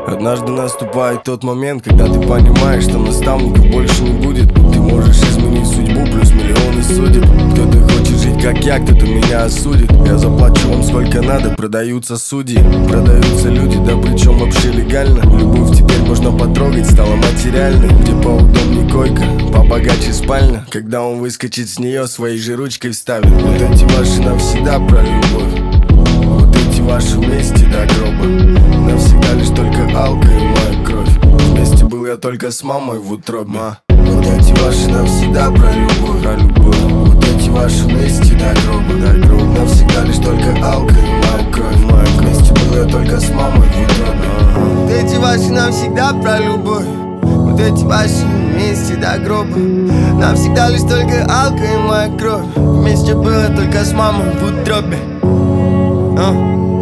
Однажды наступает тот момент, когда ты понимаешь, что наставников больше не будет. Ты можешь изменить судьбу, плюс миллионы судеб. Кто-то хочет жить как я, кто-то меня осудит. Я заплачу вам сколько надо, продаются судьи, продаются люди, да причем вообще легально. Любовь теперь можно потрогать, стала материальной. Где поудобнее койка, побогаче спальня. Когда он выскочит с нее, своей же ручкой вставит. Вот эти ваши навсегда про любовь, вот эти ваши вместе до гроба. Навсегда лишь только алка и моя кровь. Вместе был я только с мамой в утробе. Вот эти ваши навсегда про любовь, про любовь. Вот эти ваши вместе до гроба. Навсегда лишь только алка и моя кровь. Вместе был я только с мамой в утробе. Вот эти ваши навсегда про любовь. Вот эти ваши вместе до гроба. Навсегда лишь только алка и моя кровь. Вместе было только с мамой в утробе.